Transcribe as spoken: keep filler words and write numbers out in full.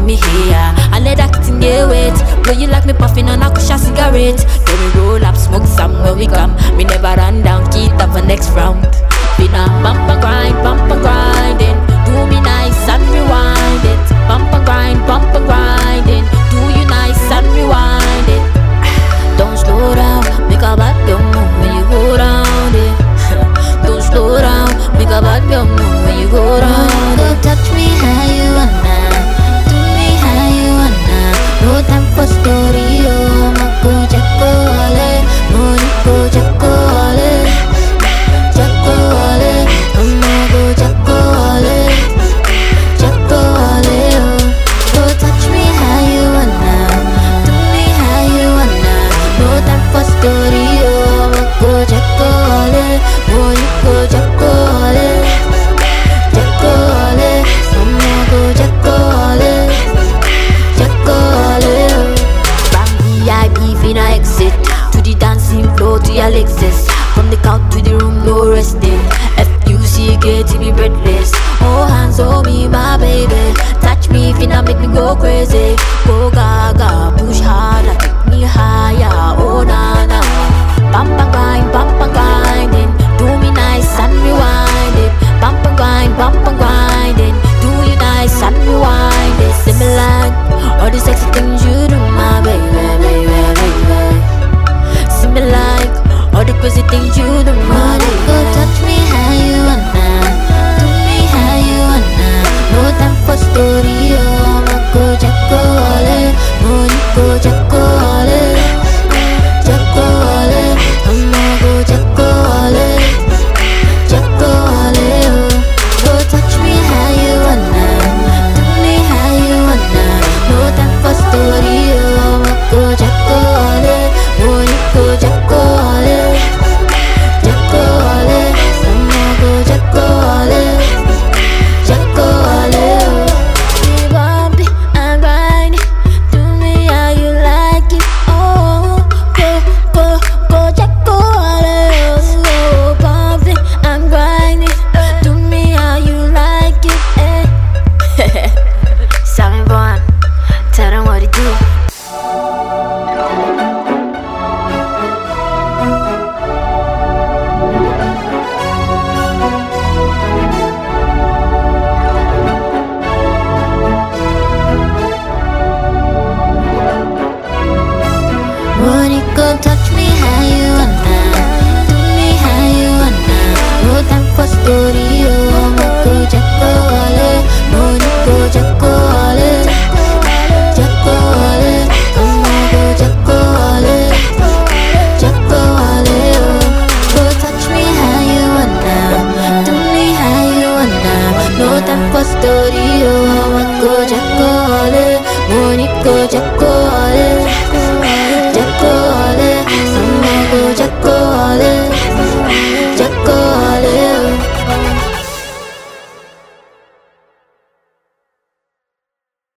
me here. I let that thing get wet. Blow you like me puffing on a kusha cigarette. Then we roll up, smoke some when we come. We never run down, keep up for next round. Been a bump and grind, bump and grinding. Do me nice and rewind it. Bump and grind, bump and grinding. Do you nice and rewind it. Don't slow down, make a bad girl move when you go round it. Don't slow down, make a bad girl move when you go round it. Touch me how you wanna, do me how you wanna. No time for story, oh, mako jacko ole, moniko jacko ole, jacko ole, mako jacko ole, jacko ole, oh. Oh, touch me how you wanna, do me how you wanna. No time for story, oh, mako jacko ole, moniko jacko ole, jacko ole, mako jacko ole, jacko ole, oh. From V I P finna exit to the dancing floor to your Lexus. From the couch to the room, no resting. F U C K to be breathless. Oh, hands on me, my baby. Touch me, finna make me go crazy. Go gaga, push harder, take me higher. Oh na na, bump and grind, bump and grinding. Do me nice and rewind it. Bump and grind, bump and grinding. Do you nice and rewind it. See me like all the sexy things you do, my baby, baby, baby. See me like all the crazy things you do, my baby. Go touch me how you wanna, do me how you wanna. No time for story, oh, mako jacko ole, moniko jacko ole, jacko ole, mako jacko ole, jacko ole, oh. Go touch me how you wanna, do me how you wanna. No time for story, oh, mako jacko ole, moniko jacko ole, jacko ole, mako jacko ole, jacko ole, oh. We bump it and grind it, do me how you like it, oh. Go, go, go jacko ole, oh. Bump it and grind it, do me how you like it, eh. Sammy Boy, tell them what it do. Moniko, touch me how you wanna, do me how you wanna. No time for story,